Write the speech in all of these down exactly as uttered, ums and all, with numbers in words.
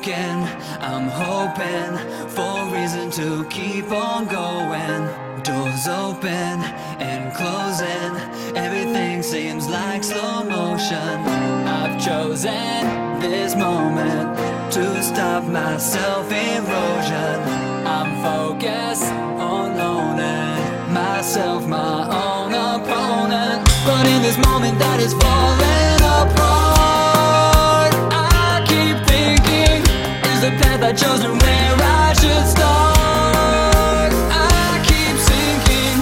broken. I'm hoping for a reason to keep on going. Doors open and closing, everything seems like slow motion. I've chosen this moment to stop my self-erosion. I'm focused on owning myself, my own opponent. But in this moment that is falling apart, I keep thinking, is the path I chose and where I should start? I keep sinking,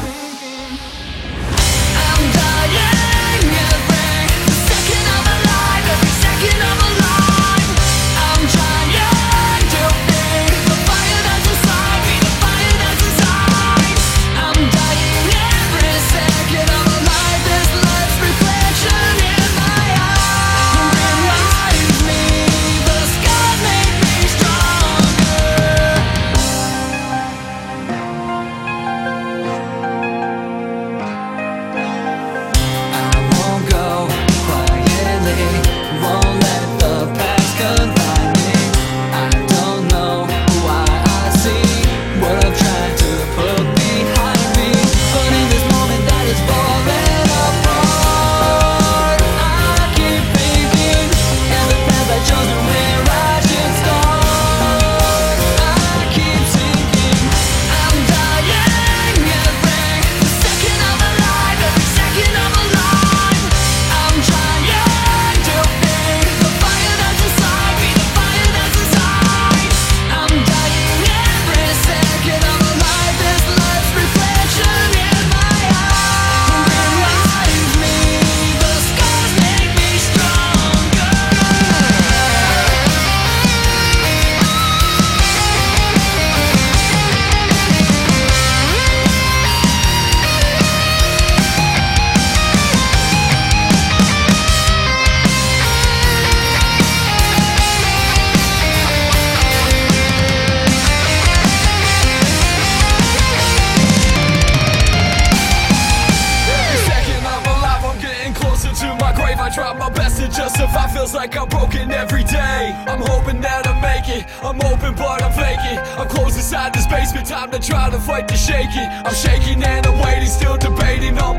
I'm dying every second I'm alive, every second I'm alive. I'm trying to be the fire that's inside me, the fire that's inside. I'm dying every second I'm alive. This life's reflection in my eyes reminds me the scars make me stronger. I won't go quietly, won't let the past confine me. I don't know why I see what I'm trying to put behind me. But in this moment that is falling apart, I keep thinking, is the path I chose and where I should start? I keep sinking, I'm dying every second I'm alive, every second I'm alive. I'm trying to be the fire that's inside me, the fire that's inside. I'm dying every second I'm alive. This life's reflection in my eyes reminds me the scars make me stronger. Every second I'm alive, I'm getting closer to my grave. I try my best to just survive, feels like I'm broken every day. I'm hoping that I make it, I'm open but I'm faking. I'm closed inside this basement, time to try to fight the shaking. I'm shaking and I'm waiting, still debating on